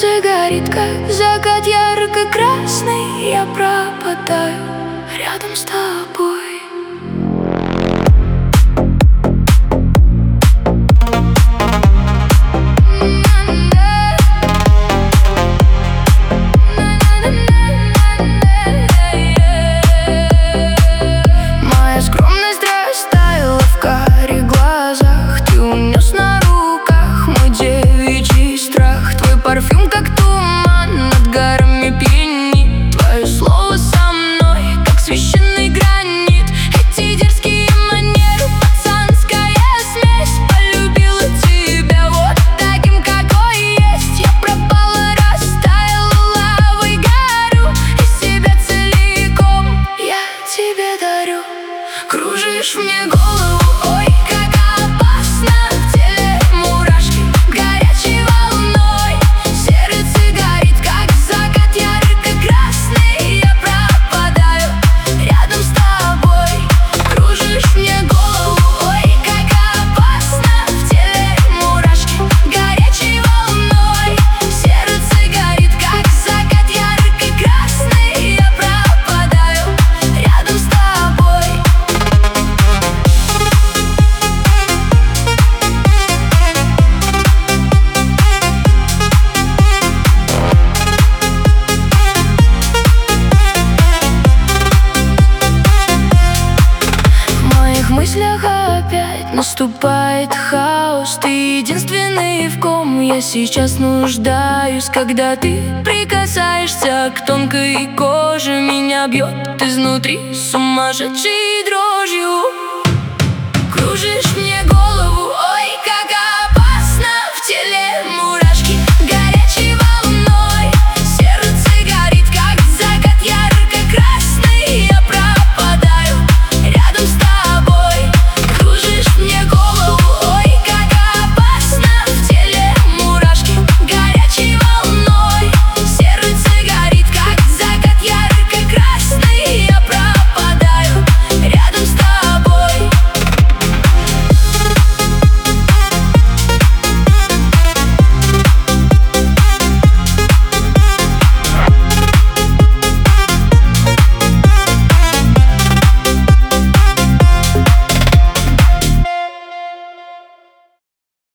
Сердце горит, как закат ярко-красный. Я пропадаю рядом с тобой. Моя скромность растаяла в карих глазах. Ты унес на руках мой девичий страх. Твой парфюм, как туман над горами пьянит. Твое слово со мной, как священный гранит. Эти дерзкие манеры, пацанская смесь. Полюбила тебя вот таким, какой есть. Я пропала, растаяла лавой, горю. И себя целиком я тебе дарю. Кружишь мне голову, ой, как опасно. В теле мурашки горячей волной. Сердце горит, как закат ярко-красный. Я пропадаю рядом с тобой. Кружишь мне голову, ой, как опасно. В теле мурашки горячей волной. Сердце горит, как закат ярко-красный. Я пропадаю рядом с тобой. В моих мыслях опять наступает хаос. Ты единственный, в ком я сейчас нуждаюсь. Когда ты прикасаешься к тонкой коже, меня бьет изнутри сумасшедшей дрожью. Кружишь мне